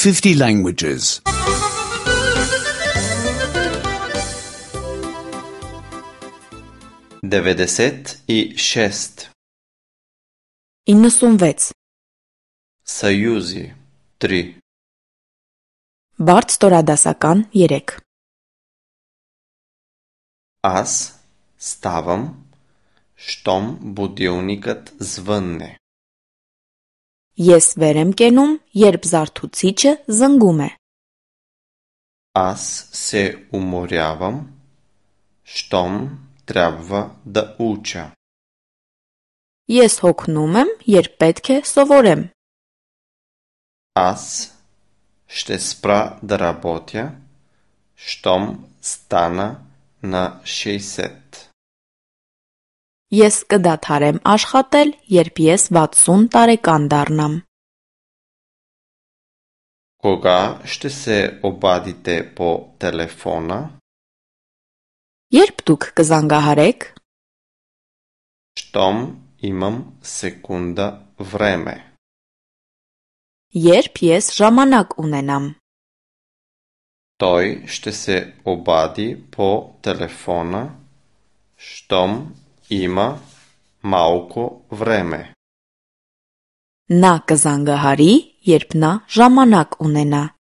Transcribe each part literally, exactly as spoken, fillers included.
fifty languages. деветдесет и шест. իննսուն վեց. Союзи три. Բարդ ստորադասական երեք. Аз ставам, щом будилникът звънне. Ես վեր եմ կենում, երբ զարթուցիչը զնգում է. Аз се уморявам, щом трябва да уча. Ես հոգնում եմ, երբ պետք է սովորեմ. Аз ще спра да работя, щом стана на шейсет. Ես կդադարեմ աշխատել, երբ ես վաթսուն տարեկան դառնամ. Кога ще се обадите по телефона? Երբ դուք կզանգահարեք, Щом имам секунда време. երբ ես ժամանակ ունենամ. Той ще се обади по телефона, щом има малко време. Նա կզանգահարի, երբ նա ժամանակ ունենա.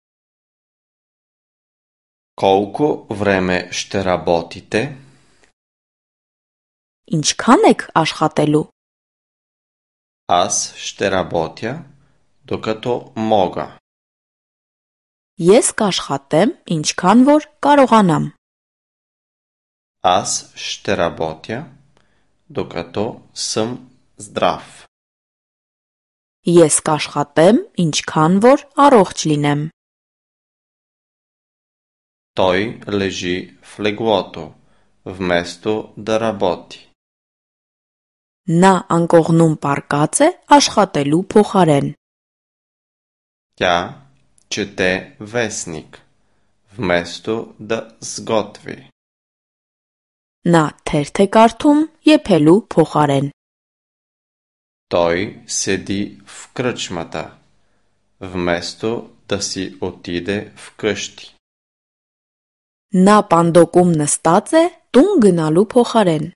Колко време ще работите? Ինչքան եք աշխատելու? Аз ще работя, докато мога. Ես կաշխատեմ, ինչքան որ կարողանամ. Аз ще работя, докато съм здрав. Ես կաշխատեմ, ինչքան որ առողջ լինեմ. Той лежи в леглото, вместо да работи. Նա անկողնում պառկած է աշխատելու փոխարեն. Тя чете вестник, вместо да сготви. Նա թերթ է կարդում եփելու փոխարեն. Той седи в кръчмата, вместо да си отиде вкъщи. Նա պանդոկում նստած է տուն գնալու փոխարեն.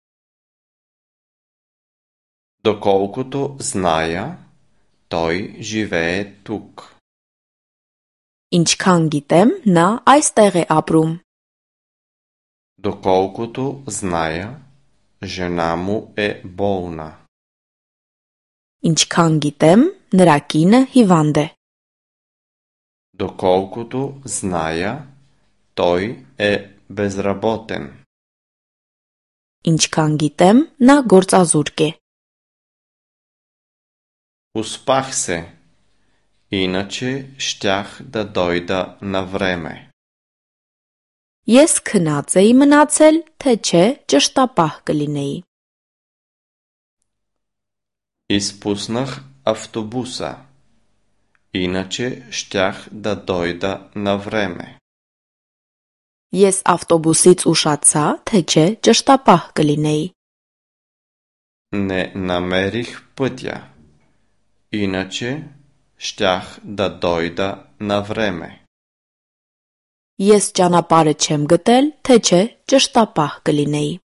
Доколкото зная, той живее тук. Ինչքան գիտեմ, նա այստեղ է ապրում. Доколкото зная, жена му е болна. Ինչքան գիտեմ, նրա կինը հիվանդ է. Доколкото зная, той е безработен. Ինչքան гիտեմ, նա գործազուրկ է. Успах се, иначе щях да дойда на време. Ես քնած էի մնացել, թե չէ ճշտապահ կլինեի. Изпуснах автобуса, иначе щях да дойда на време. Ես ավտոբուսից ուշացա, թե չէ ճշտապահ կլինեի. Не намерих пътя, иначе щях да дойда на време. Ես ճանապարհը չեմ գտել, թե չէ ճշտապահ կլինեի.